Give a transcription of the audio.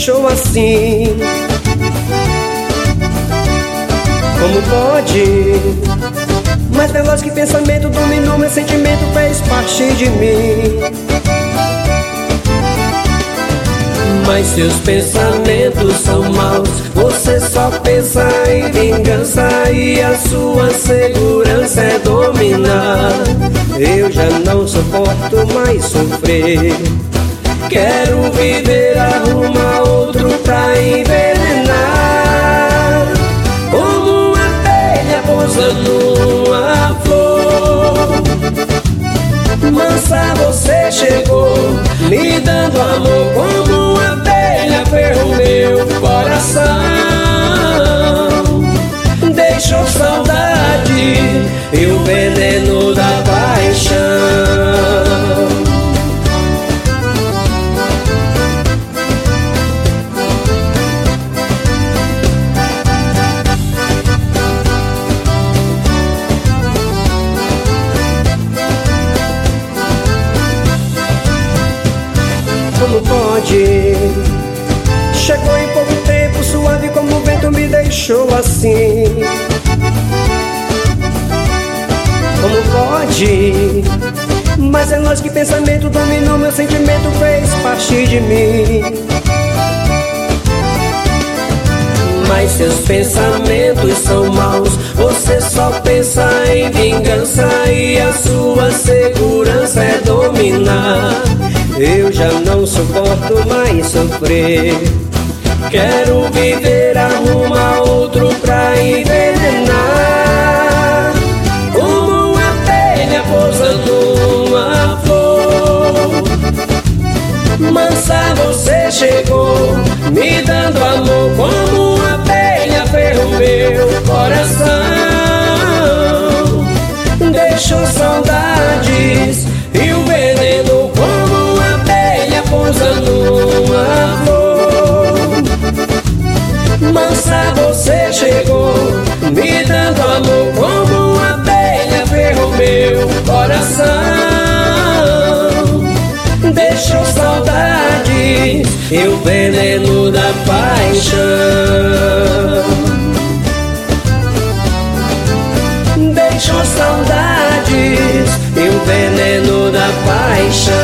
deixou assim. Como pode? Mais veloz que pensamento dominou meu sentimento, fez parte de mim. Mas seus pensamentos são maus, você só pensa em vingança e a sua segurança é dominar. Eu já não suporto mais sofrer, quero viver, arruma outro pra envenenar. Como uma abelha pousa numa flor, mansa você chegou, me dando amor. Como uma abelha ferrou meu coração, deixou saudade e o veneno da paixão. Como pode? Chegou em pouco tempo, suave como o vento, me deixou assim. Como pode? Mas é lógico que pensamento dominou meu sentimento, fez parte de mim. Mas seus pensamentos são maus, você só pensa em vingança e a sua segurança é dominar. Eu já não suporto mais sofrer, quero viver, arruma outro pra envenenar. Como uma abelha pousa numa flor, mansa você chegou, me dando amor. Como uma abelha ferrou meu coração, deixou saudades e o veneno. Como uma abelha pousa numa flor, mansa você chegou, me dando amor. Como uma abelha ferrou meu coração, deixou saudades e o veneno da paixão. Deixou saudades e o veneno da paixão.